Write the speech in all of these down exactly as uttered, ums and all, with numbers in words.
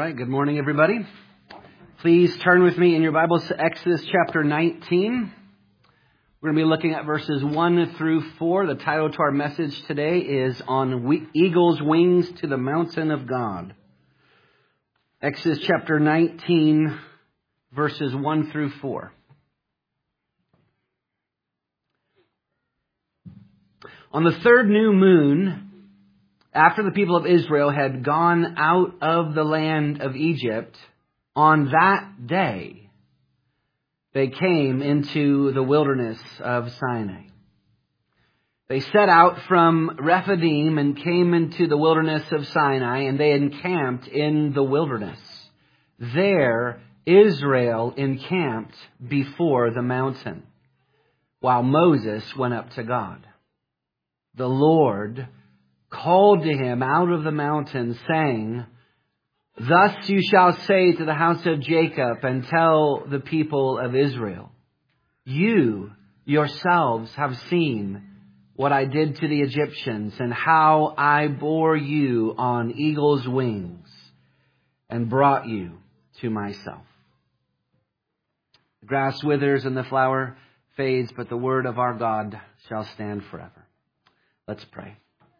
right, good morning, everybody. Please turn with me in your Bibles to Exodus chapter nineteen. We're going to be looking at verses one through four. The title to our message today is On Eagle's Wings to the Mountain of God. Exodus chapter nineteen, verses one through four. On the third new moon, after the people of Israel had gone out of the land of Egypt, on that day they came into the wilderness of Sinai. They set out from Rephidim and came into the wilderness of Sinai, and they encamped in the wilderness. There Israel encamped before the mountain, while Moses went up to God. The Lord called to him out of the mountain, saying, "Thus you shall say to the house of Jacob and tell the people of Israel, you yourselves have seen what I did to the Egyptians and how I bore you on eagle's wings and brought you to myself." The grass withers and the flower fades, but the word of our God shall stand forever. Let's pray.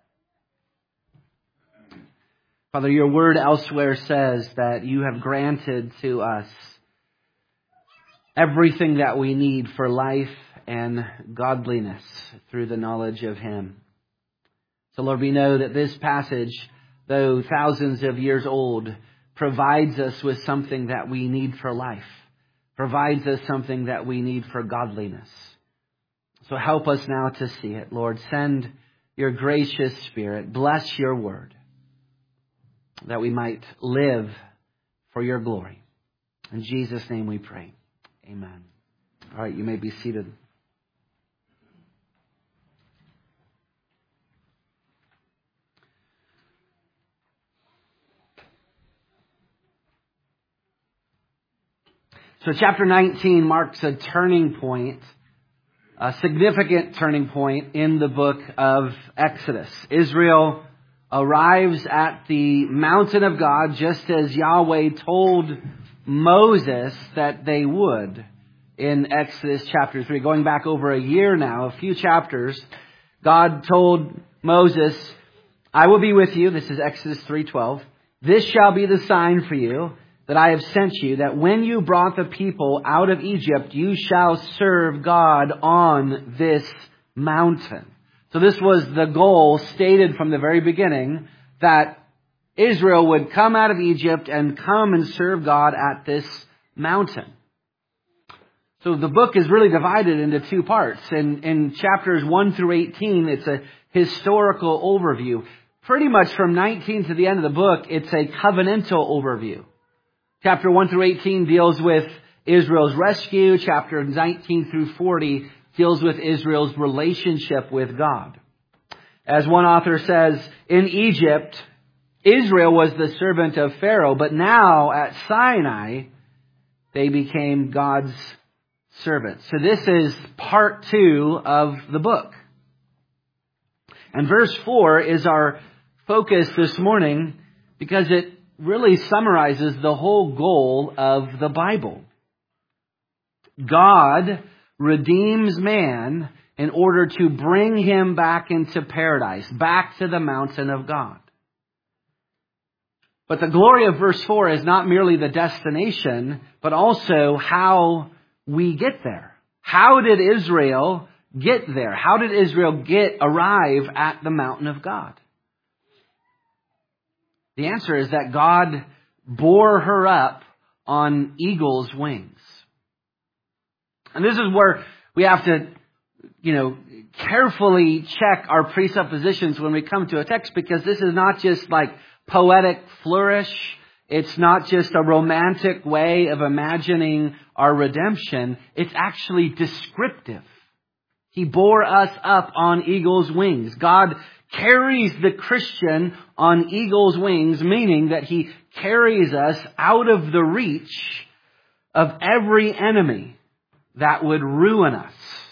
Father, your word elsewhere says that you have granted to us everything that we need for life and godliness through the knowledge of Him. So, Lord, we know that this passage, though thousands of years old, provides us with something that we need for life, provides us something that we need for godliness. So help us now to see it, Lord. Send your gracious Spirit. Bless your word, that we might live for your glory. In Jesus' name we pray. Amen. All right, you may be seated. So chapter nineteen marks a turning point, a significant turning point in the book of Exodus. Israel arrives at the mountain of God just as Yahweh told Moses that they would in Exodus chapter three. Going back over a year now, a few chapters, God told Moses, "I will be with you." This is Exodus three twelve. "This shall be the sign for you that I have sent you, that when you brought the people out of Egypt, you shall serve God on this mountain." So this was the goal stated from the very beginning, that Israel would come out of Egypt and come and serve God at this mountain. So the book is really divided into two parts. In, in chapters one through eighteen, it's a historical overview. Pretty much from nineteen to the end of the book, it's a covenantal overview. Chapter one through eighteen deals with Israel's rescue. Chapter nineteen through forty deals with Israel's relationship with God. As one author says, in Egypt, Israel was the servant of Pharaoh, but now at Sinai, they became God's servants. So this is part two of the book. And verse four is our focus this morning because it really summarizes the whole goal of the Bible. God redeems man in order to bring him back into paradise, back to the mountain of God. But the glory of verse four is not merely the destination, but also how we get there. How did Israel get there? How did Israel get, arrive at the mountain of God? The answer is that God bore her up on eagle's wings. And this is where we have to, you know, carefully check our presuppositions when we come to a text, because this is not just like poetic flourish. It's not just a romantic way of imagining our redemption. It's actually descriptive. He bore us up on eagle's wings. God carries the Christian on eagle's wings, meaning that He carries us out of the reach of every enemy that would ruin us.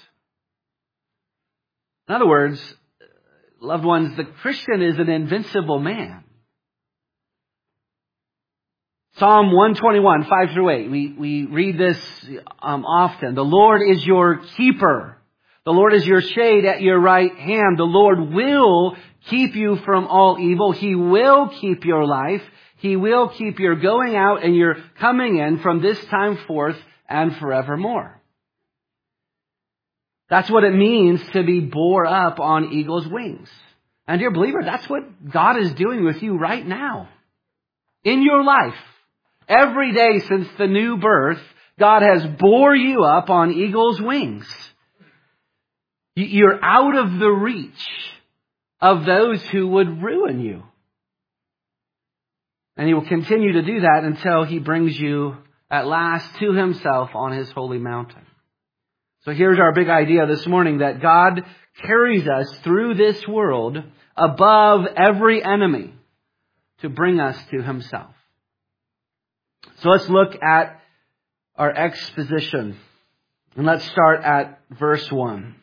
In other words, loved ones, the Christian is an invincible man. Psalm one twenty-one, five through eight. We, we read this um, often. The Lord is your keeper. The Lord is your shade at your right hand. The Lord will keep you from all evil. He will keep your life. He will keep your going out and your coming in from this time forth and forevermore. That's what it means to be bore up on eagle's wings. And dear believer, that's what God is doing with you right now. In your life. Every day since the new birth, God has bore you up on eagle's wings. You're out of the reach of those who would ruin you. And He will continue to do that until He brings you at last to Himself on His holy mountain. So here's our big idea this morning, that God carries us through this world above every enemy to bring us to Himself. So let's look at our exposition. And let's start at verse one.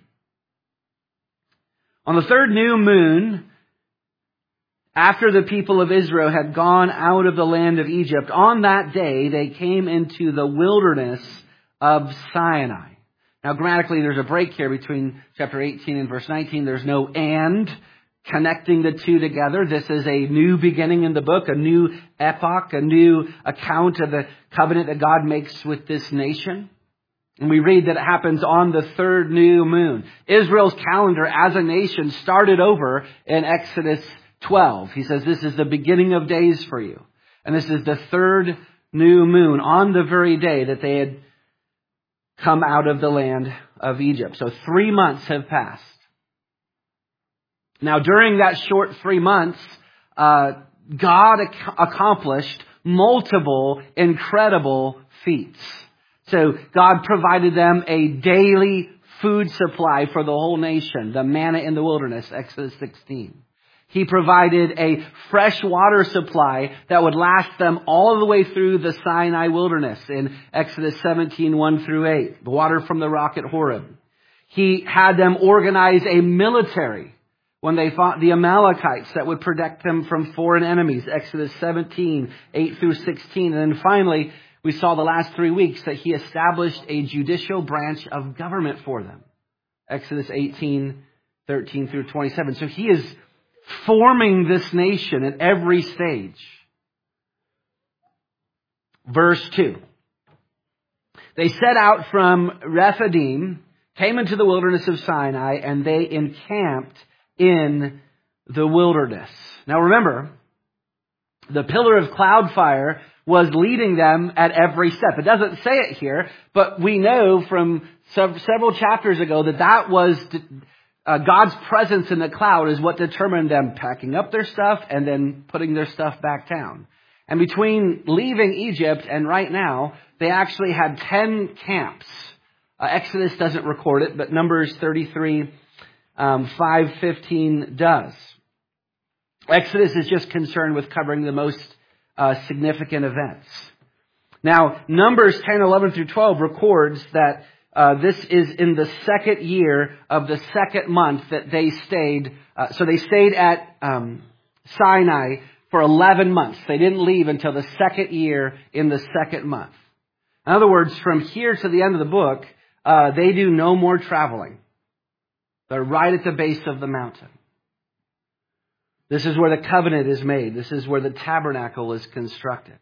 On the third new moon, after the people of Israel had gone out of the land of Egypt, on that day they came into the wilderness of Sinai. Now grammatically there's a break here between chapter eighteen and verse nineteen. There's no and connecting the two together. This is a new beginning in the book, a new epoch, a new account of the covenant that God makes with this nation. And we read that it happens on the third new moon. Israel's calendar as a nation started over in Exodus twelve. He says this is the beginning of days for you. And this is the third new moon on the very day that they had come out of the land of Egypt. So three months have passed. Now, during that short three months, uh, God ac- accomplished multiple incredible feats. So God provided them a daily food supply for the whole nation, the manna in the wilderness, Exodus sixteen. He provided a fresh water supply that would last them all the way through the Sinai wilderness in Exodus seventeen, one through eight, the water from the rock at Horeb. He had them organize a military when they fought the Amalekites that would protect them from foreign enemies, Exodus seventeen, eight through sixteen. And then finally, we saw the last three weeks that He established a judicial branch of government for them, Exodus eighteen, thirteen through twenty-seven. So He is forming this nation at every stage. Verse two. They set out from Rephidim, came into the wilderness of Sinai, and they encamped in the wilderness. Now remember, the pillar of cloud fire was leading them at every step. It doesn't say it here, but we know from several chapters ago that that was uh, God's presence in the cloud is what determined them packing up their stuff and then putting their stuff back down. And between leaving Egypt and right now, they actually had ten camps. Uh, Exodus doesn't record it, but Numbers thirty-three, um, five fifteen does. Exodus is just concerned with covering the most uh, significant events. Now, Numbers ten, eleven through twelve records that uh, this is in the second year of the second month that they stayed. Uh, so they stayed at um, Sinai for eleven months. They didn't leave until the second year in the second month. In other words, from here to the end of the book, uh, they do no more traveling. They're right at the base of the mountain. This is where the covenant is made. This is where the tabernacle is constructed.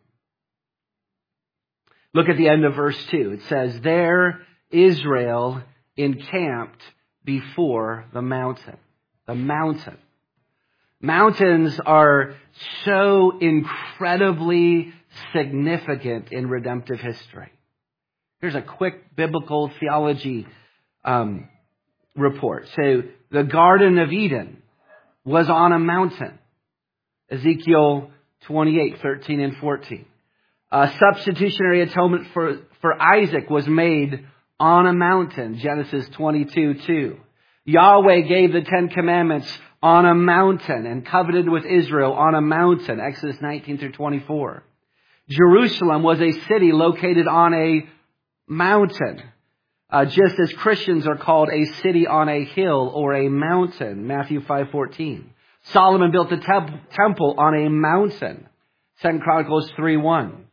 Look at the end of verse two. It says, there Israel encamped before the mountain. The mountain. Mountains are so incredibly significant in redemptive history. Here's a quick biblical theology um, report. So the Garden of Eden was on a mountain. Ezekiel twenty-eight, thirteen and fourteen. A substitutionary atonement for, for Isaac was made on a mountain. Genesis twenty-two, two. Yahweh gave the Ten Commandments on a mountain and covenanted with Israel on a mountain. Exodus nineteen through twenty-four. Jerusalem was a city located on a mountain. Uh, just as Christians are called a city on a hill or a mountain. Matthew five fourteen. Solomon built the temp- temple on a mountain. Second Chronicles three one.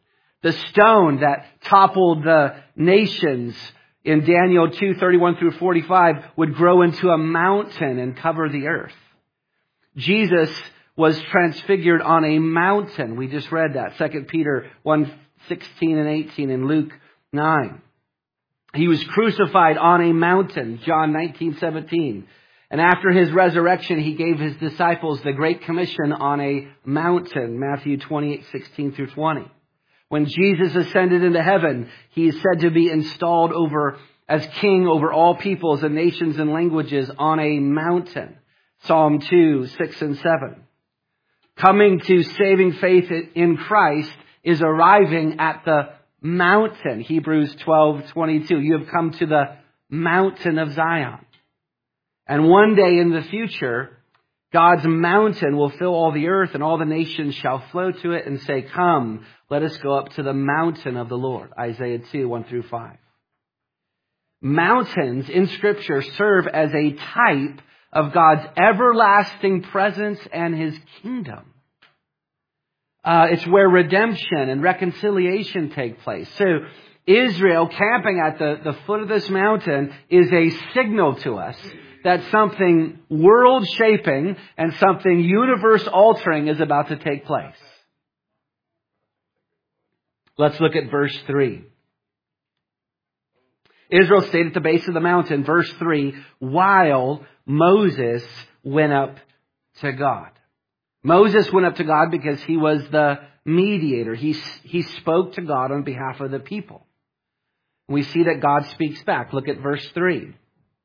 The stone that toppled the nations in Daniel two, thirty-one through forty-five would grow into a mountain and cover the earth. Jesus was transfigured on a mountain. We just read that. Second Peter one, sixteen and eighteen and Luke nine. He was crucified on a mountain. John nineteen, seventeen. And after his resurrection, he gave his disciples the Great Commission on a mountain. Matthew twenty-eight, sixteen through twenty. When Jesus ascended into heaven, he is said to be installed over as king over all peoples and nations and languages on a mountain. Psalm two, six and seven. Coming to saving faith in Christ is arriving at the mountain. Hebrews twelve, twenty-two. You have come to the mountain of Zion. And one day in the future, God's mountain will fill all the earth, and all the nations shall flow to it and say, "Come, let us go up to the mountain of the Lord." Isaiah two, one through five. Mountains in Scripture serve as a type of God's everlasting presence and His kingdom. Uh, it's where redemption and reconciliation take place. So Israel camping at the, the foot of this mountain is a signal to us that something world-shaping and something universe-altering is about to take place. Let's look at verse three. Israel stayed at the base of the mountain, verse three, while Moses went up to God. Moses went up to God because he was the mediator. He, he spoke to God on behalf of the people. We see that God speaks back. Look at verse three.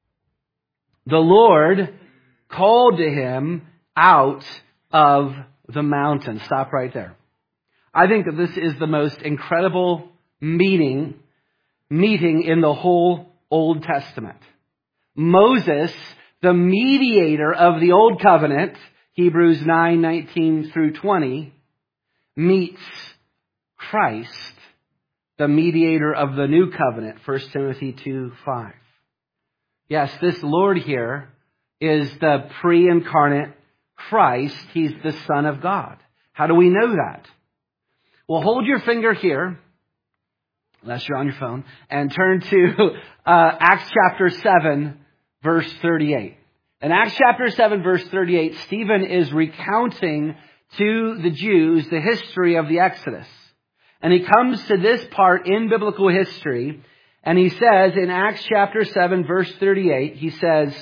The Lord called to him out of the mountain. Stop right there. I think that this is the most incredible meeting, meeting in the whole Old Testament. Moses, the mediator of the Old Covenant, Hebrews nine, nineteen through twenty, meets Christ, the mediator of the New Covenant, First Timothy two, five. Yes, this Lord here is the pre-incarnate Christ. He's the Son of God. How do we know that? Well, hold your finger here, unless you're on your phone, and turn to uh, Acts chapter seven, verse thirty-eight. In Acts chapter seven, verse thirty-eight, Stephen is recounting to the Jews the history of the Exodus. And he comes to this part in biblical history, and he says in Acts chapter seven, verse thirty-eight, he says,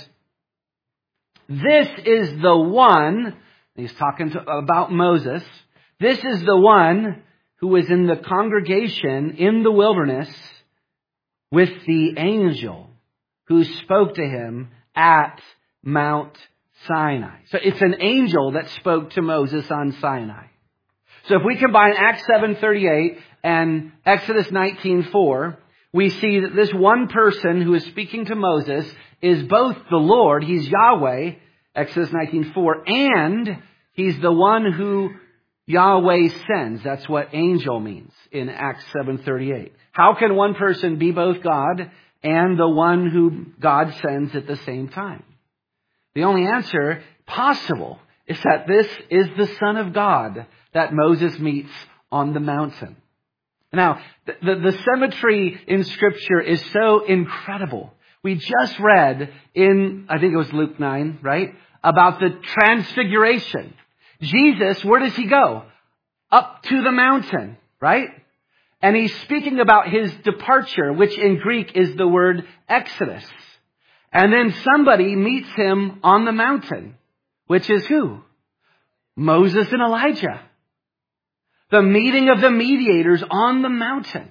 "This is the one," he's talking to, about Moses, "this is the one who was in the congregation in the wilderness with the angel who spoke to him at Mount Sinai." So it's an angel that spoke to Moses on Sinai. So if we combine Acts seven thirty-eight and Exodus nineteen four, we see that this one person who is speaking to Moses is both the Lord, he's Yahweh, Exodus nineteen four, and he's the one who Yahweh sends. That's what angel means in Acts seven thirty-eight. How can one person be both God and the one who God sends at the same time? The only answer possible is that this is the Son of God that Moses meets on the mountain. Now, the, the, the symmetry in Scripture is so incredible. We just read in, I think it was Luke nine, right? About the transfiguration. Jesus, where does he go? Up to the mountain, right? And he's speaking about his departure, which in Greek is the word Exodus. And then somebody meets him on the mountain, which is who? Moses and Elijah. The meeting of the mediators on the mountain.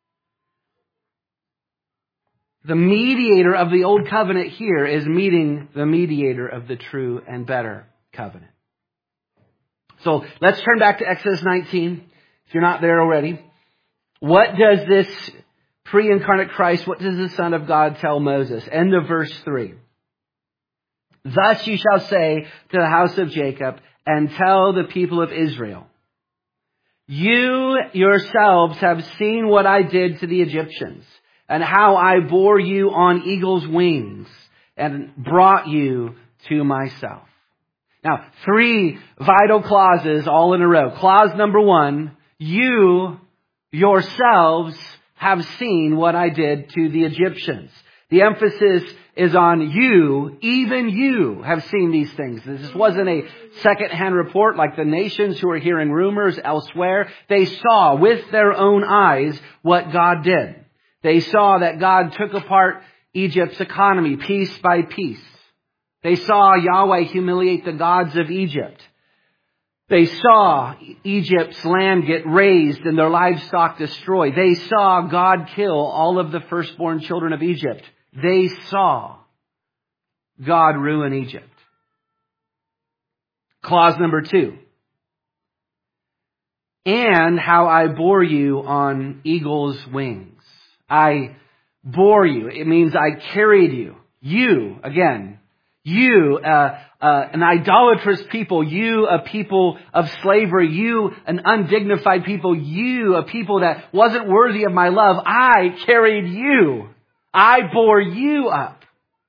The mediator of the old covenant here is meeting the mediator of the true and better covenant. So let's turn back to Exodus nineteen. If you're not there already. What does this pre-incarnate Christ, what does the Son of God tell Moses? End of verse three. "Thus you shall say to the house of Jacob, and tell the people of Israel, you yourselves have seen what I did to the Egyptians, and how I bore you on eagle's wings, and brought you to myself." Now, three vital clauses all in a row. Clause number one, you yourselves have seen what I did to the Egyptians. The emphasis is on you, even you have seen these things. This wasn't a second-hand report like the nations who are hearing rumors elsewhere. They saw with their own eyes what God did. They saw that God took apart Egypt's economy piece by piece. They saw Yahweh humiliate the gods of Egypt. They saw Egypt's land get razed and their livestock destroyed. They saw God kill all of the firstborn children of Egypt. They saw God ruin Egypt. Clause number two. And how I bore you on eagle's wings. I bore you. It means I carried you. You, again, you, uh, uh, an idolatrous people. You, a people of slavery. You, an undignified people. You, a people that wasn't worthy of my love. I carried you. I bore you up.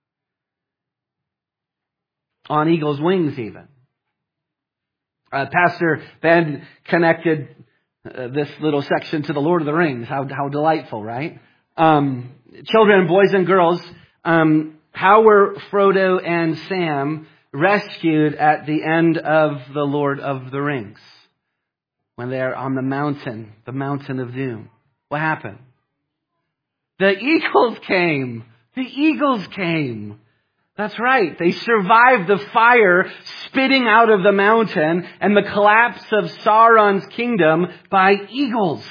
On eagle's wings even. Uh, Pastor Ben connected uh, this little section to the Lord of the Rings. How, how delightful, right? Um, children, boys and girls, um, how were Frodo and Sam rescued at the end of the Lord of the Rings? When they're on the mountain, the mountain of doom. What happened? The eagles came. The eagles came. That's right. They survived the fire spitting out of the mountain and the collapse of Sauron's kingdom by eagles.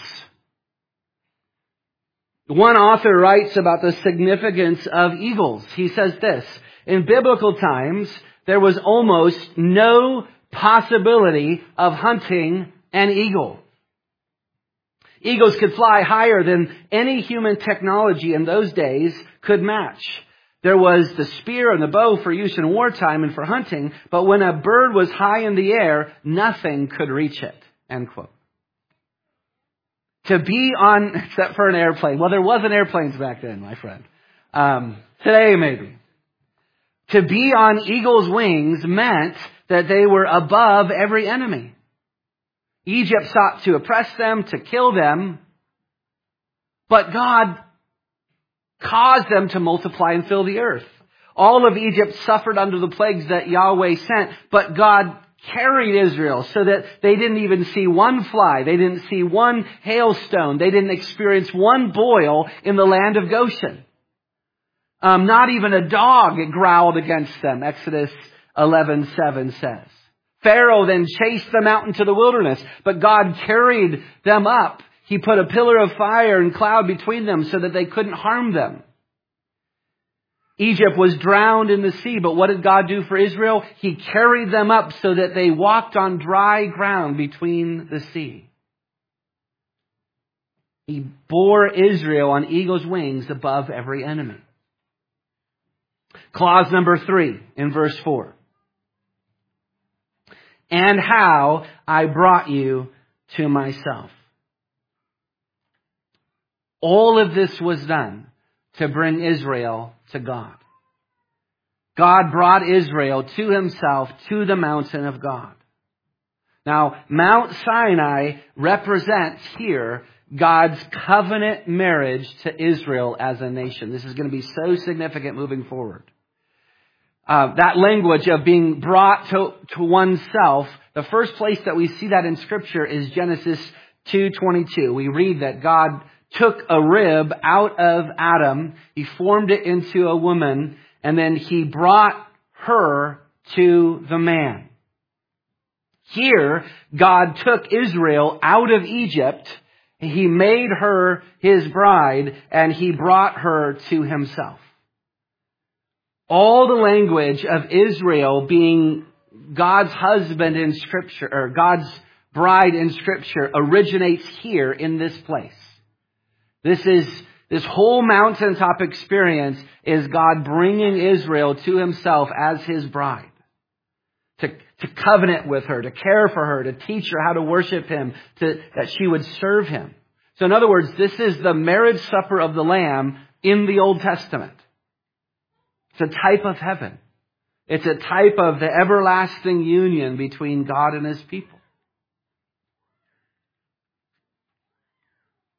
One author writes about the significance of eagles. He says this, in biblical times, there was almost no possibility of hunting an eagle. Eagles could fly higher than any human technology in those days could match. There was the spear and the bow for use in wartime and for hunting, but when a bird was high in the air, nothing could reach it. End quote. To be on, except for an airplane. Well, there wasn't airplanes back then, my friend. Um, today, maybe. To be on eagle's wings meant that they were above every enemy. Egypt sought to oppress them, to kill them, but God caused them to multiply and fill the earth. All of Egypt suffered under the plagues that Yahweh sent, but God carried Israel so that they didn't even see one fly. They didn't see one hailstone. They didn't experience one boil in the land of Goshen. Um, not even a dog growled against them, Exodus eleven seven says. Pharaoh then chased them out into the wilderness, but God carried them up. He put a pillar of fire and cloud between them so that they couldn't harm them. Egypt was drowned in the sea, but what did God do for Israel? He carried them up so that they walked on dry ground between the sea. He bore Israel on eagle's wings above every enemy. Clause number three in verse four. And how I brought you to myself. All of this was done to bring Israel to God. God brought Israel to himself to the mountain of God. Now, Mount Sinai represents here God's covenant marriage to Israel as a nation. This is going to be so significant moving forward. Uh, that language of being brought to, to oneself, the first place that we see that in Scripture is Genesis two twenty-two. We read that God took a rib out of Adam, he formed it into a woman, and then he brought her to the man. Here, God took Israel out of Egypt, he made her his bride, and he brought her to himself. All the language of Israel being God's husband in Scripture, or God's bride in Scripture, originates here in this place. This is, this whole mountaintop experience is God bringing Israel to himself as his bride. To, to covenant with her, to care for her, to teach her how to worship him, to, that she would serve him. So in other words, this is the marriage supper of the Lamb in the Old Testament. It's a type of heaven. It's a type of the everlasting union between God and his people.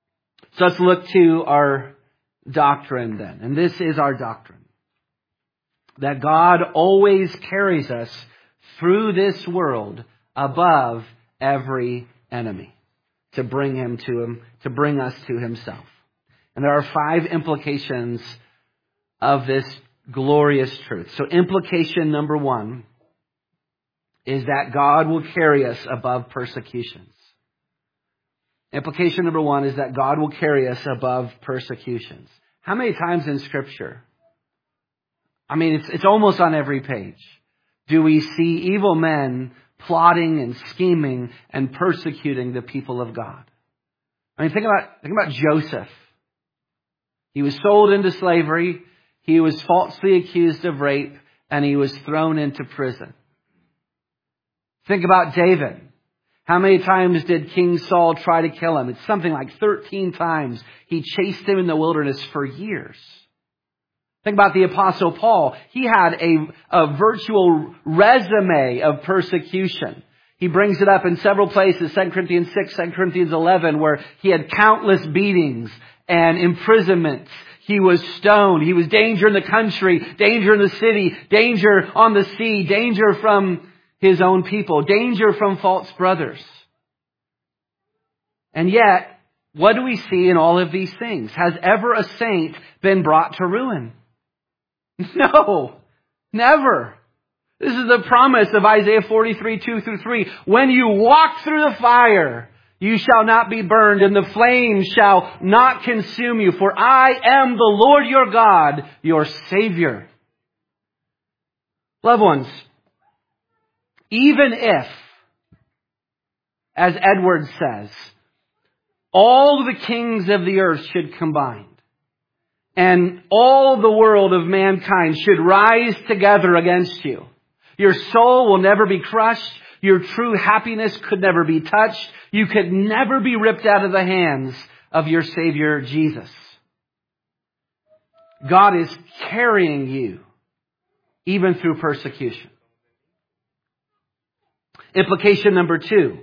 So let's look to our doctrine then. And this is our doctrine. That God always carries us through this world above every enemy to bring him to him, to bring us to himself. And there are five implications of this glorious truth. So implication number one is that God will carry us above persecutions. Implication number one is that God will carry us above persecutions. How many times in Scripture? I mean, it's, it's almost on every page. Do we see evil men plotting and scheming and persecuting the people of God? I mean, think about, think about Joseph. He was sold into slavery. He was falsely accused of rape, and he was thrown into prison. Think about David. How many times did King Saul try to kill him? It's something like thirteen times. He chased him in the wilderness for years. Think about the Apostle Paul. He had a, a virtual resume of persecution. He brings it up in several places, Second Corinthians six, Second Corinthians eleven, where he had countless beatings and imprisonments. He was stoned. He was danger in the country, danger in the city, danger on the sea, danger from his own people, danger from false brothers. And yet, what do we see in all of these things? Has ever a saint been brought to ruin? No, never. This is the promise of Isaiah forty-three, two through three. When you walk through the fire, you shall not be burned, and the flames shall not consume you. For I am the Lord your God, your Savior. Loved ones, even if, as Edwards says, all the kings of the earth should combine, and all the world of mankind should rise together against you, your soul will never be crushed. Your true happiness could never be touched. You could never be ripped out of the hands of your Savior, Jesus. God is carrying you even through persecution. Implication number two.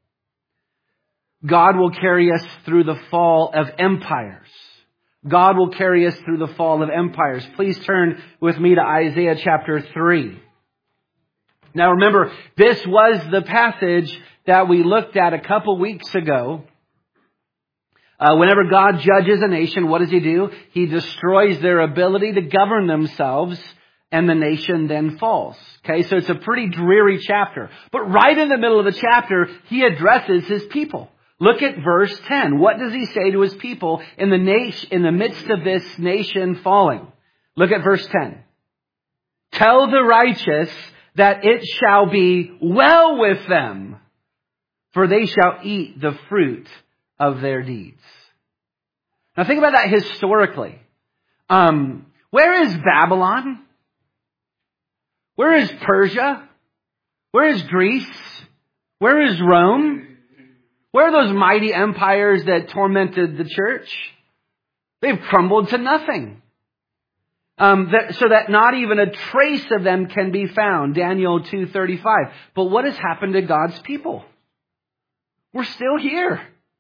God will carry us through the fall of empires. God will carry us through the fall of empires. Please turn with me to Isaiah chapter three. Now remember, this was the passage that we looked at a couple weeks ago. Uh, whenever God judges a nation, what does He do? He destroys their ability to govern themselves, and the nation then falls. Okay, so it's a pretty dreary chapter. But right in the middle of the chapter, He addresses His people. Look at verse ten. What does He say to His people in the nation, in the midst of this nation falling? Look at verse ten. Tell the righteous that it shall be well with them, for they shall eat the fruit of their deeds. Now think about that historically. Um, where is Babylon? Where is Persia? Where is Greece? Where is Rome? Where are those mighty empires that tormented the church? They've crumbled to nothing. Um, that, so that not even a trace of them can be found. Daniel two thirty-five. But what has happened to God's people? We're still here.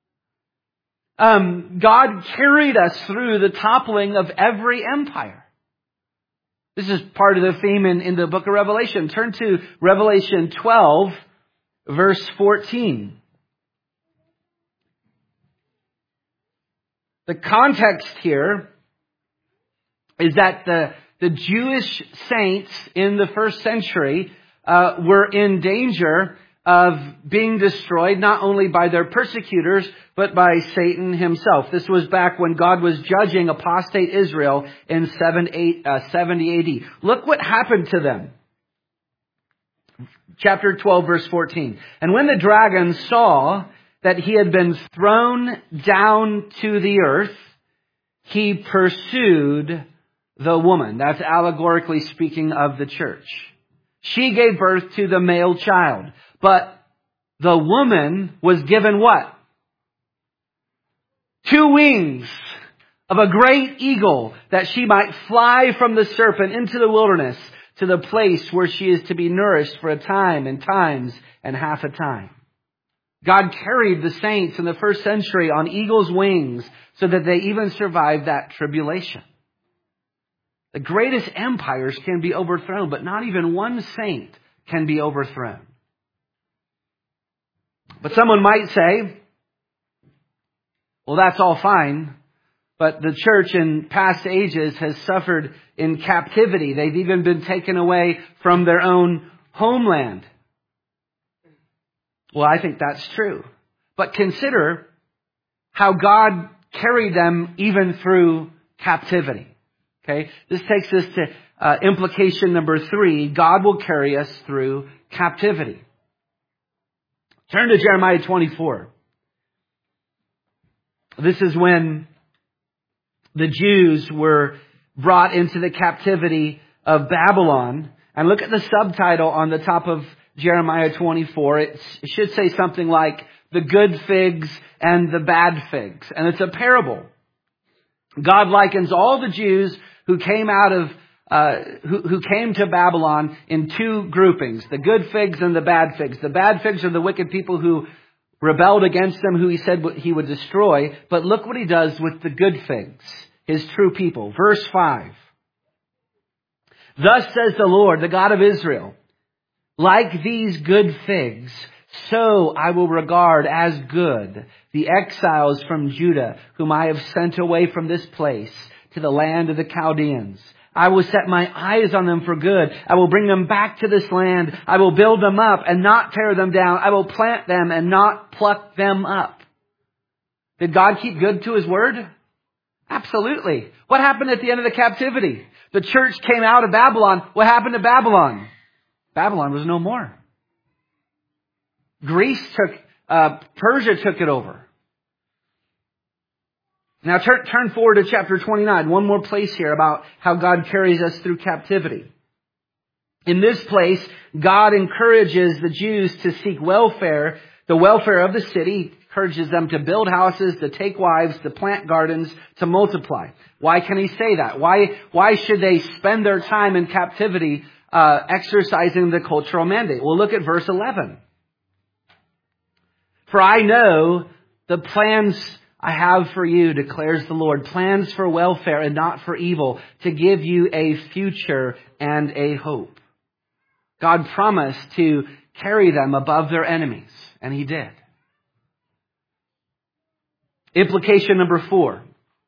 Um, God carried us through the toppling of every empire. This is part of the theme in, in the book of Revelation. Turn to Revelation twelve, verse fourteen. The context here is that the, the Jewish saints in the first century uh, were in danger of being destroyed not only by their persecutors, but by Satan himself. This was back when God was judging apostate Israel in seventy A D. Look what happened to them. Chapter twelve, verse fourteen. And when the dragon saw that he had been thrown down to the earth, he pursued the woman. That's allegorically speaking of the church. She gave birth to the male child. But the woman was given what? Two wings of a great eagle, that she might fly from the serpent into the wilderness to the place where she is to be nourished for a time and times and half a time. God carried the saints in the first century on eagle's wings so that they even survived that tribulation. The greatest empires can be overthrown, but not even one saint can be overthrown. But someone might say, well, that's all fine, but the church in past ages has suffered in captivity. They've even been taken away from their own homeland. Well, I think that's true. But consider how God carried them even through captivity. Okay, this takes us to uh, implication number three. God will carry us through captivity. Turn to Jeremiah twenty-four. This is when the Jews were brought into the captivity of Babylon. And look at the subtitle on the top of Jeremiah twenty-four. It should say something like the good figs and the bad figs. And it's a parable. God likens all the Jews who came out of, uh, who, who came to Babylon in two groupings, the good figs and the bad figs. The bad figs are the wicked people who rebelled against him, who he said he would destroy. But look what he does with the good figs, his true people. Verse five. Thus says the Lord, the God of Israel, like these good figs, so I will regard as good the exiles from Judah, whom I have sent away from this place to the land of the Chaldeans. I will set my eyes on them for good. I will bring them back to this land. I will build them up and not tear them down. I will plant them and not pluck them up. Did God keep good to his word? Absolutely. What happened at the end of the captivity? The church came out of Babylon. What happened to Babylon? Babylon was no more. Greece took, uh, Persia took it over. Now turn, turn forward to chapter twenty-nine. One more place here about how God carries us through captivity. In this place, God encourages the Jews to seek welfare, the welfare of the city. He encourages them to build houses, to take wives, to plant gardens, to multiply. Why can he say that? Why, why should they spend their time in captivity uh, exercising the cultural mandate? Well, look at verse eleven. For I know the plans I have for you, declares the Lord, plans for welfare and not for evil, to give you a future and a hope. God promised to carry them above their enemies, and he did. Implication number four.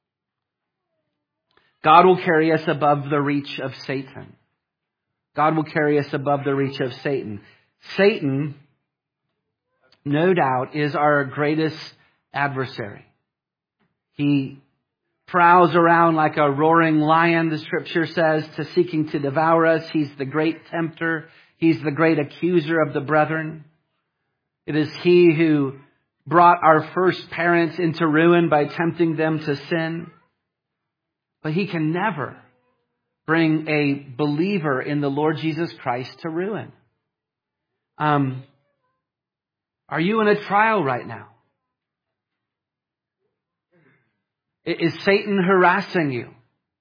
God will carry us above the reach of Satan. God will carry us above the reach of Satan. Satan, no doubt, is our greatest adversary. He prowls around like a roaring lion, the scripture says, to seeking to devour us. He's the great tempter. He's the great accuser of the brethren. It is he who brought our first parents into ruin by tempting them to sin. But he can never bring a believer in the Lord Jesus Christ to ruin. Um, are you in a trial right now? Is Satan harassing you?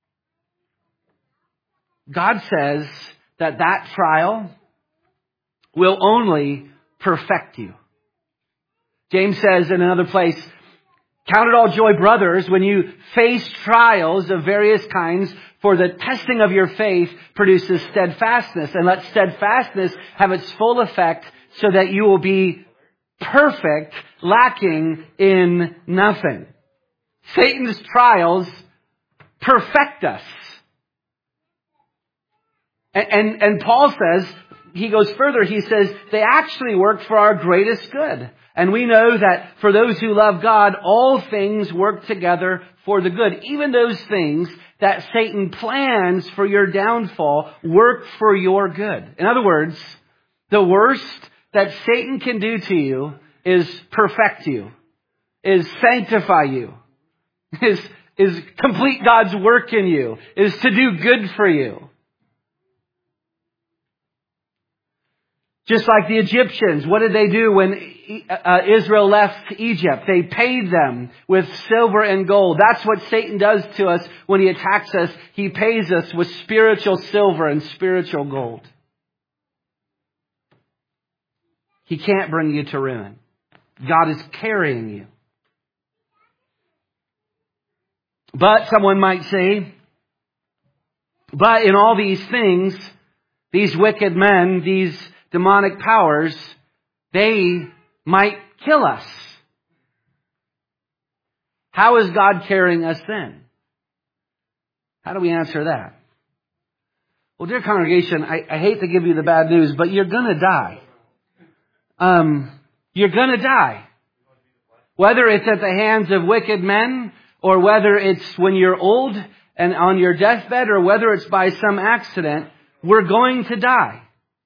God says that that trial will only perfect you. James says in another place, count it all joy, brothers, when you face trials of various kinds, for the testing of your faith produces steadfastness. And let steadfastness have its full effect so that you will be perfect, lacking in nothing. Satan's trials perfect us. And, and, and Paul says, he goes further, he says, they actually work for our greatest good. And we know that for those who love God, all things work together for the good. Even those things that Satan plans for your downfall work for your good. In other words, the worst that Satan can do to you is perfect you, is sanctify you, is, is complete God's work in you, is to do good for you. Just like the Egyptians, what did they do when uh, Israel left Egypt? They paid them with silver and gold. That's what Satan does to us when he attacks us. He pays us with spiritual silver and spiritual gold. He can't bring you to ruin. God is carrying you. But someone might say, but in all these things, these wicked men, these demonic powers, they might kill us. How is God carrying us then? How do we answer that? Well, dear congregation, I, I hate to give you the bad news, but you're going to die. Um, you're going to die. Whether it's at the hands of wicked men, or whether it's when you're old and on your deathbed, or whether it's by some accident, we're going to die.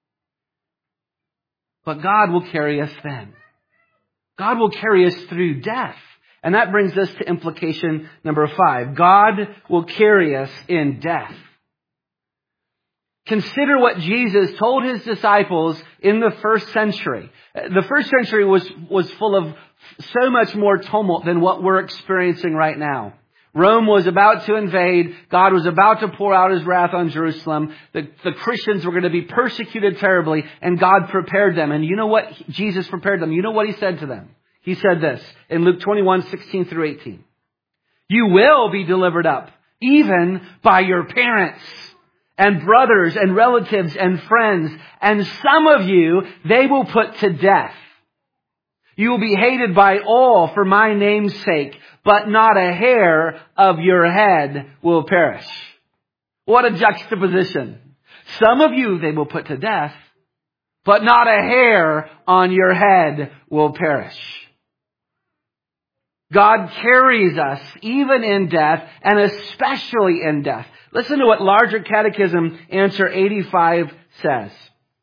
But God will carry us then. God will carry us through death. And that brings us to implication number five. God will carry us in death. Consider what Jesus told his disciples in the first century. The first century was, was full of so much more tumult than what we're experiencing right now. Rome was about to invade. God was about to pour out his wrath on Jerusalem. The, the Christians were going to be persecuted terribly, and God prepared them. And you know what? Jesus prepared them. You know what he said to them? He said this in Luke twenty-one, sixteen through eighteen. You will be delivered up, even by your parents and brothers and relatives and friends. And some of you, they will put to death. You will be hated by all for my name's sake, but not a hair of your head will perish. What a juxtaposition. Some of you they will put to death, but not a hair on your head will perish. God carries us even in death, and especially in death. Listen to what Larger Catechism answer eighty-five says.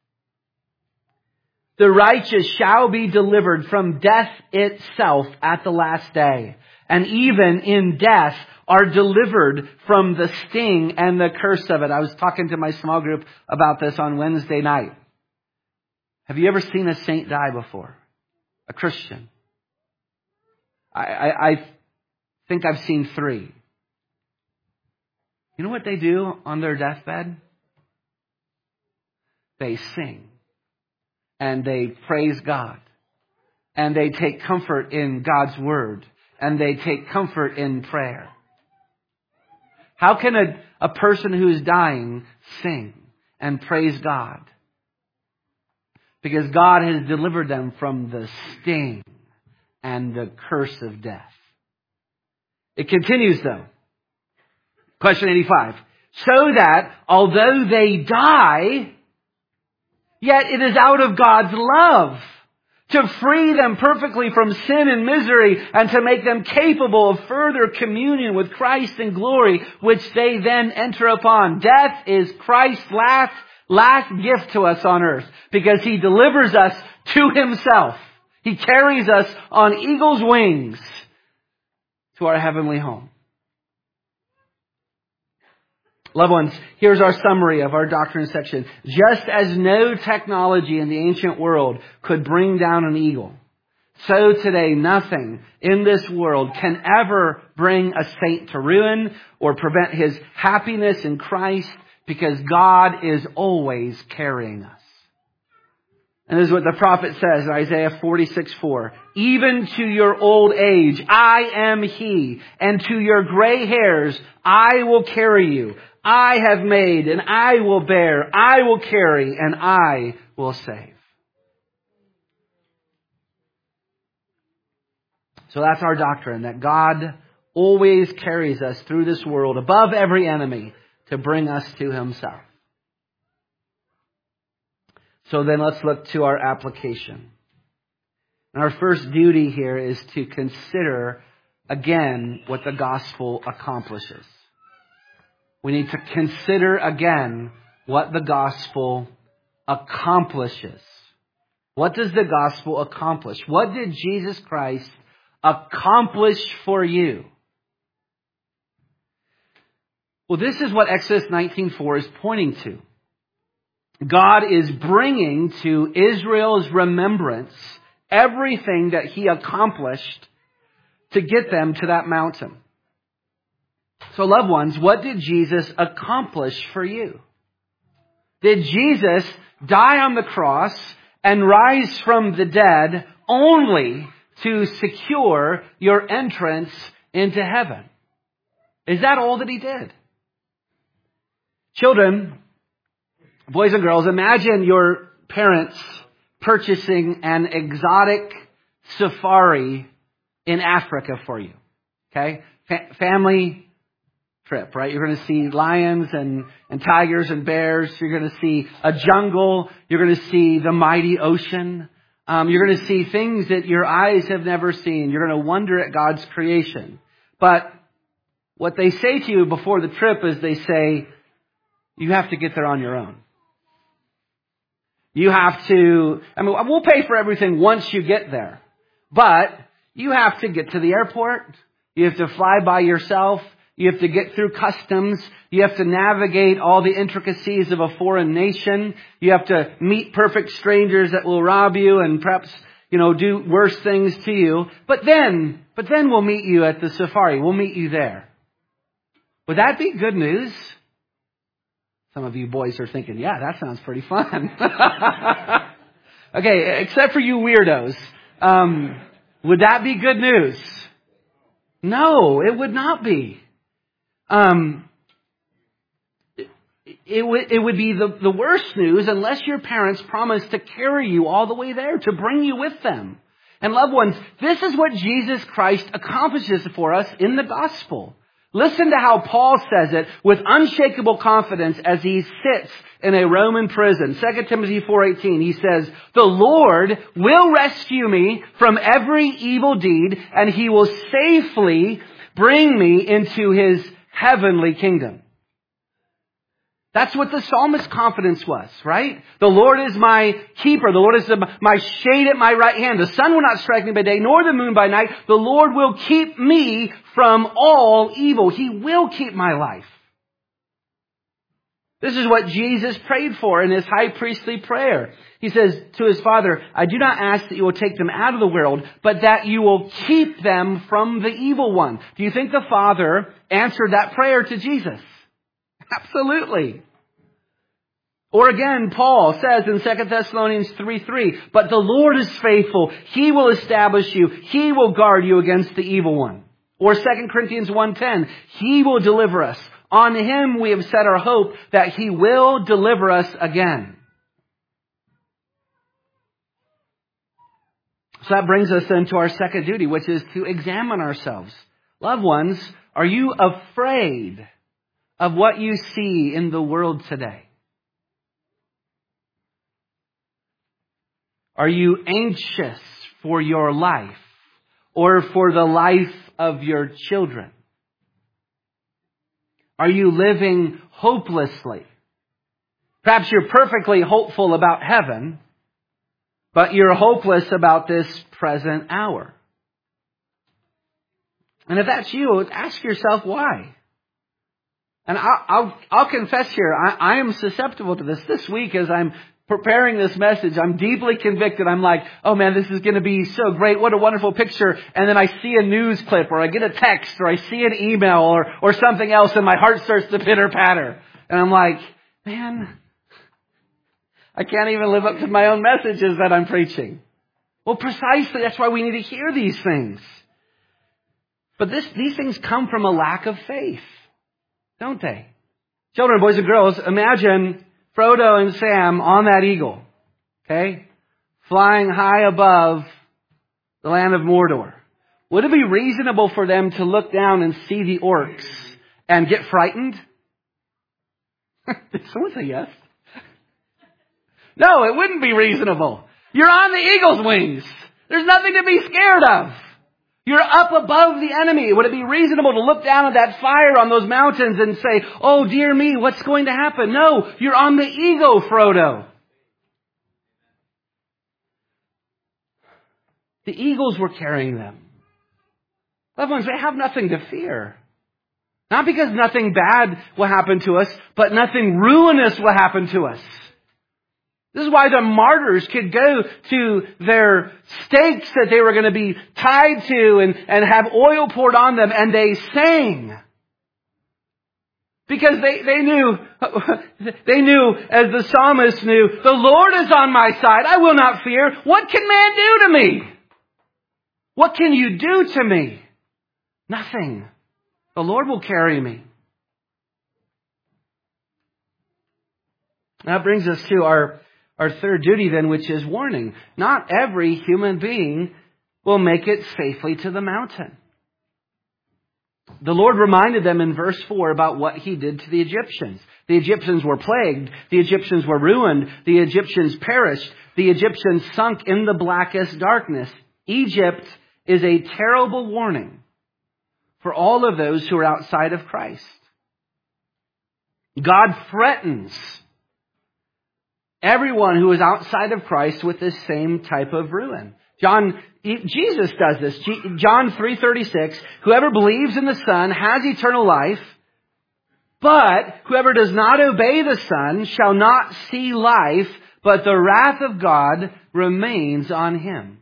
The righteous shall be delivered from death itself at the last day, and even in death are delivered from the sting and the curse of it. I was talking to my small group about this on Wednesday night. Have you ever seen a saint die before? A Christian? I, I, I think I've seen three. You know what they do on their deathbed? They sing. And they praise God. And they take comfort in God's Word. And they take comfort in prayer. How can a, a person who's dying sing and praise God? Because God has delivered them from the sting and the curse of death. It continues though. Question eighty-five. So that although they die, yet it is out of God's love to free them perfectly from sin and misery and to make them capable of further communion with Christ in glory, which they then enter upon. Death is Christ's last, last gift to us on earth because he delivers us to himself. He carries us on eagle's wings to our heavenly home. Loved ones, here's our summary of our doctrine section. Just as no technology in the ancient world could bring down an eagle, so today nothing in this world can ever bring a saint to ruin or prevent his happiness in Christ, because God is always carrying us. And this is what the prophet says in Isaiah forty-six four. Even to your old age, I am he, and to your gray hairs, I will carry you. I have made, and I will bear. I will carry, and I will save. So that's our doctrine, that God always carries us through this world above every enemy to bring us to himself. So then let's look to our application. And our first duty here is to consider again what the gospel accomplishes. We need to consider again what the gospel accomplishes. What does the gospel accomplish? What did Jesus Christ accomplish for you? Well, this is what Exodus nineteen four is pointing to. God is bringing to Israel's remembrance everything that he accomplished to get them to that mountain. So, loved ones, what did Jesus accomplish for you? Did Jesus die on the cross and rise from the dead only to secure your entrance into heaven. Is that all that he did? Children, boys and girls, imagine your parents purchasing an exotic safari in Africa for you. Okay? Fa- family trip, right? You're going to see lions and, and tigers and bears. You're going to see a jungle. You're going to see the mighty ocean. Um, you're going to see things that your eyes have never seen. You're going to wonder at God's creation. But what they say to you before the trip is they say, you have to get there on your own. You have to, I mean, we'll pay for everything once you get there. But you have to get to the airport. You have to fly by yourself. You have to get through customs. You have to navigate all the intricacies of a foreign nation. You have to meet perfect strangers that will rob you and perhaps, you know, do worse things to you. But then, but then we'll meet you at the safari. We'll meet you there. Would that be good news? Some of you boys are thinking, yeah, that sounds pretty fun. Okay, except for you weirdos. Um, would that be good news? No, it would not be. Um, it, it, would, it would be the, the worst news unless your parents promised to carry you all the way there, to bring you with them. And loved ones, this is what Jesus Christ accomplishes for us in the gospel. Listen to how Paul says it with unshakable confidence as he sits in a Roman prison. Second Timothy four eighteen, he says, the Lord will rescue me from every evil deed, and he will safely bring me into his heavenly kingdom. That's what the psalmist's confidence was, right? The Lord is my keeper. The Lord is my shade at my right hand. The sun will not strike me by day, nor the moon by night. The Lord will keep me from all evil. He will keep my life. This is what Jesus prayed for in his high priestly prayer. He says to his Father, I do not ask that you will take them out of the world, but that you will keep them from the evil one. Do you think the Father answered that prayer to Jesus? Absolutely. Or again, Paul says in Second Thessalonians three three, but the Lord is faithful. He will establish you. He will guard you against the evil one. Or Second Corinthians one ten, He will deliver us. On Him we have set our hope that He will deliver us again. So that brings us then to our second duty, which is to examine ourselves. Loved ones, are you afraid of what you see in the world today? Are you anxious for your life or for the life of your children? Are you living hopelessly? Perhaps you're perfectly hopeful about heaven, but you're hopeless about this present hour. And if that's you, ask yourself why. And I'll, I'll, I'll confess here, I, I am susceptible to this. This week as I'm preparing this message, I'm deeply convicted. I'm like, oh man, this is going to be so great. What a wonderful picture. And then I see a news clip or I get a text or I see an email or, or something else and my heart starts to pitter patter. And I'm like, man, I can't even live up to my own messages that I'm preaching. Well, precisely. That's why we need to hear these things. But this, these things come from a lack of faith, don't they? Children, boys and girls, imagine Frodo and Sam on that eagle, okay, flying high above the land of Mordor. Would it be reasonable for them to look down and see the orcs and get frightened? Did someone say yes? No, it wouldn't be reasonable. You're on the eagle's wings. There's nothing to be scared of. You're up above the enemy. Would it be reasonable to look down at that fire on those mountains and say, oh dear me, what's going to happen? No, you're on the eagle, Frodo. The eagles were carrying them. Loved ones, they have nothing to fear. Not because nothing bad will happen to us, but nothing ruinous will happen to us. This is why the martyrs could go to their stakes that they were going to be tied to and, and have oil poured on them, and they sang. Because they, they knew, they knew, as the psalmist knew, the Lord is on my side. I will not fear. What can man do to me? What can you do to me? Nothing. The Lord will carry me. That brings us to our, our third duty then, which is warning. Not every human being will make it safely to the mountain. The Lord reminded them in verse four about what He did to the Egyptians. The Egyptians were plagued. The Egyptians were ruined. The Egyptians perished. The Egyptians sunk in the blackest darkness. Egypt is a terrible warning for all of those who are outside of Christ. God threatens everyone who is outside of Christ with this same type of ruin. John, Jesus does this. John three thirty-six, whoever believes in the Son has eternal life, but whoever does not obey the Son shall not see life, but the wrath of God remains on him.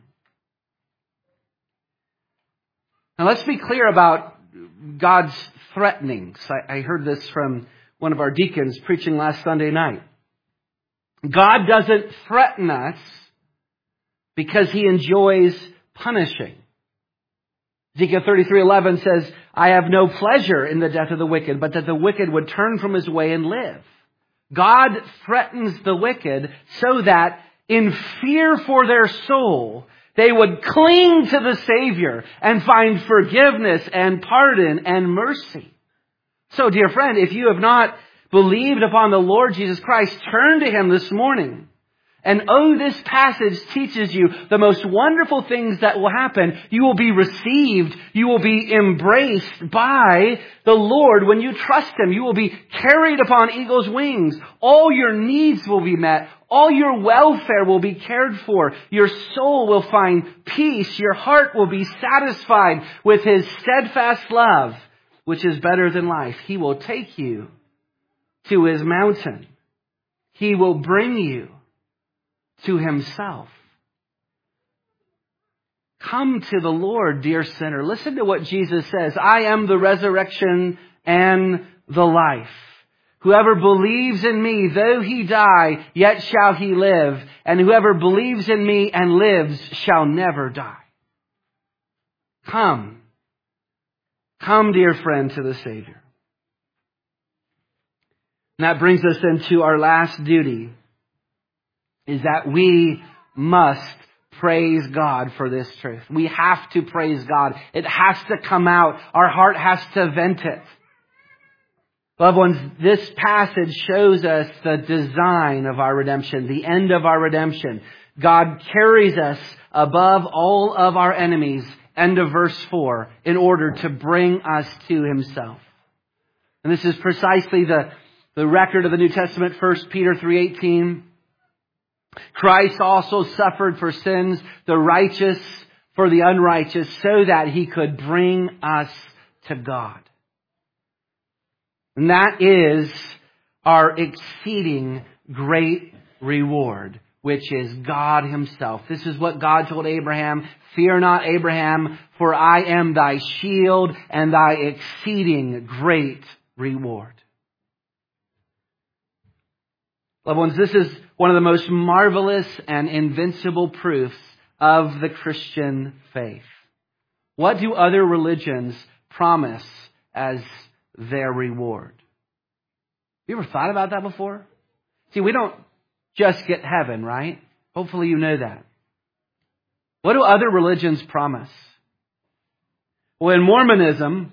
Now let's be clear about God's threatenings. I, I heard this from one of our deacons preaching last Sunday night. God doesn't threaten us because He enjoys punishing. Ezekiel thirty-three eleven says, I have no pleasure in the death of the wicked, but that the wicked would turn from his way and live. God threatens the wicked so that in fear for their soul, they would cling to the Savior and find forgiveness and pardon and mercy. So, dear friend, if you have not believed upon the Lord Jesus Christ, turn to Him this morning. And oh, this passage teaches you the most wonderful things that will happen. You will be received. You will be embraced by the Lord when you trust Him. You will be carried upon eagle's wings. All your needs will be met. All your welfare will be cared for. Your soul will find peace. Your heart will be satisfied with His steadfast love, which is better than life. He will take you to His mountain. He will bring you to Himself. Come to the Lord, dear sinner. Listen to what Jesus says. I am the resurrection and the life. Whoever believes in me, though he die, yet shall he live. And whoever believes in me and lives shall never die. Come. Come, dear friend, to the Savior. And that brings us into our last duty, is that we must praise God for this truth. We have to praise God. It has to come out. Our heart has to vent it. Loved ones, this passage shows us the design of our redemption, the end of our redemption. God carries us above all of our enemies, end of verse four, in order to bring us to Himself. And this is precisely the, the record of the New Testament, First Peter three eighteen. Christ also suffered for sins, the righteous for the unrighteous, so that He could bring us to God. And that is our exceeding great reward, which is God Himself. This is what God told Abraham. Fear not, Abraham, for I am thy shield and thy exceeding great reward. Loved ones, this is one of the most marvelous and invincible proofs of the Christian faith. What do other religions promise as their reward? You ever thought about that before? See, we don't just get heaven, right? Hopefully you know that. What do other religions promise? Well, in Mormonism,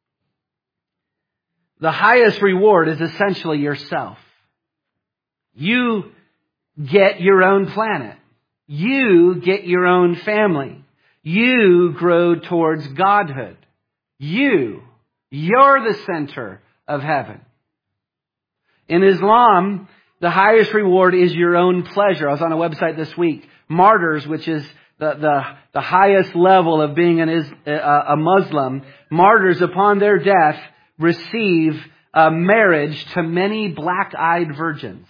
the highest reward is essentially yourself. You get your own planet. You get your own family. You grow towards godhood. You, you're the center of heaven. In Islam, the highest reward is your own pleasure. I was on a website this week, Martyrs, which is the, the, the highest level of being an, a Muslim. Martyrs, upon their death, receive a marriage to many black-eyed virgins.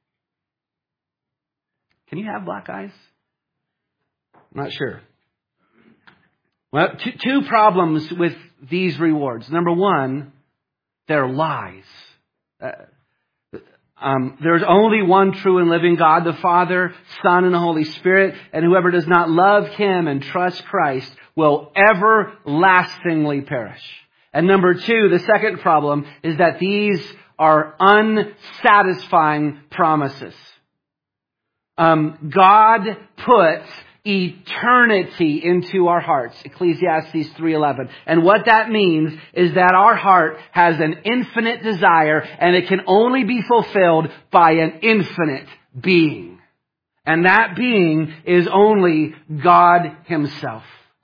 Can you have black eyes? I'm not sure. Well, two, two problems with these rewards. Number one, they're lies. Uh, um, there's only one true and living God, the Father, Son, and the Holy Spirit. And whoever does not love Him and trust Christ will everlastingly perish. And number two, the second problem is that these are unsatisfying promises. Um, God puts eternity into our hearts. Ecclesiastes three eleven. And what that means is that our heart has an infinite desire, and it can only be fulfilled by an infinite being. And that being is only God Himself.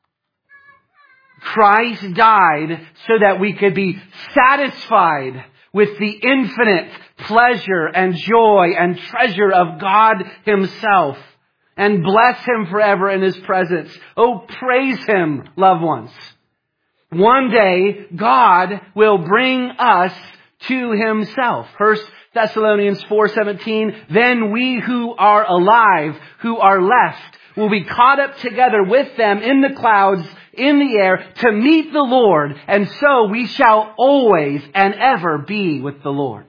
Christ died so that we could be satisfied with the infinite pleasure and joy and treasure of God Himself, and bless Him forever in His presence. Oh, praise Him, loved ones. One day, God will bring us to Himself. First Thessalonians four seventeen, then we who are alive, who are left, will be caught up together with them in the clouds, in the air, to meet the Lord, and so we shall always and ever be with the Lord.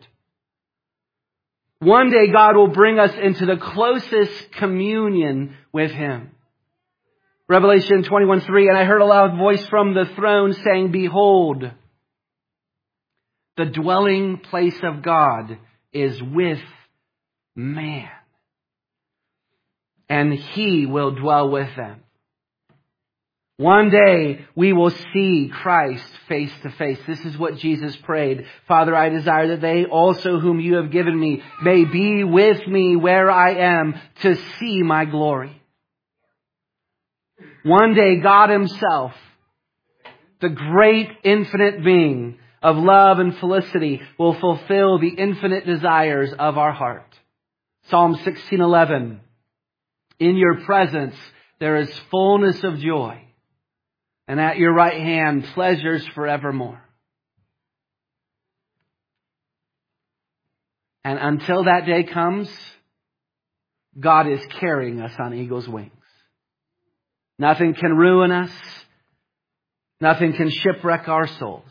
One day God will bring us into the closest communion with Him. Revelation twenty-one three, and I heard a loud voice from the throne saying, behold, the dwelling place of God is with man, and He will dwell with them. One day we will see Christ face to face. This is what Jesus prayed. Father, I desire that they also whom you have given me may be with me where I am to see my glory. One day God Himself, the great infinite being of love and felicity, will fulfill the infinite desires of our heart. Psalm sixteen eleven. In your presence there is fullness of joy, and at your right hand pleasures forevermore. And until that day comes, God is carrying us on eagle's wings. Nothing can ruin us. Nothing can shipwreck our souls.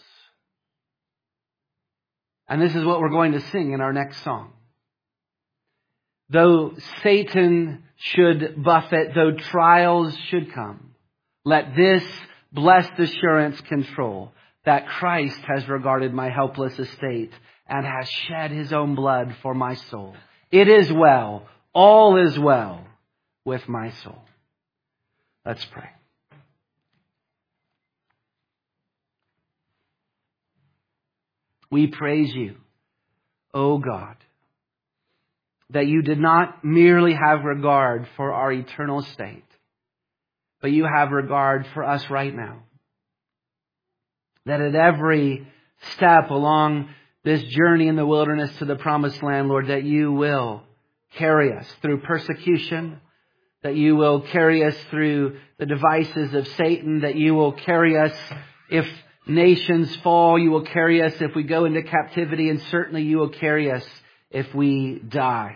And this is what we're going to sing in our next song. Though Satan should buffet, though trials should come, let this blessed assurance control that Christ has regarded my helpless estate and has shed His own blood for my soul. It is well, all is well with my soul. Let's pray. We praise You, O God, that You did not merely have regard for our eternal state, but You have regard for us right now. That at every step along this journey in the wilderness to the promised land, Lord, that You will carry us through persecution, that You will carry us through the devices of Satan, that You will carry us if nations fall, You will carry us if we go into captivity, and certainly You will carry us if we die.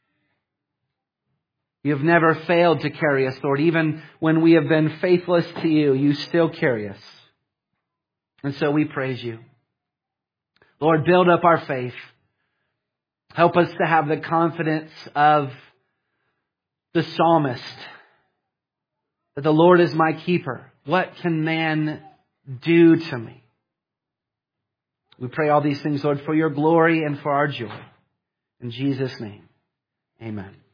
You have never failed to carry us, Lord. Even when we have been faithless to You, You still carry us. And so we praise You. Lord, build up our faith. Help us to have the confidence of the psalmist, that the Lord is my keeper. What can man do to me? We pray all these things, Lord, for Your glory and for our joy. In Jesus' name, amen.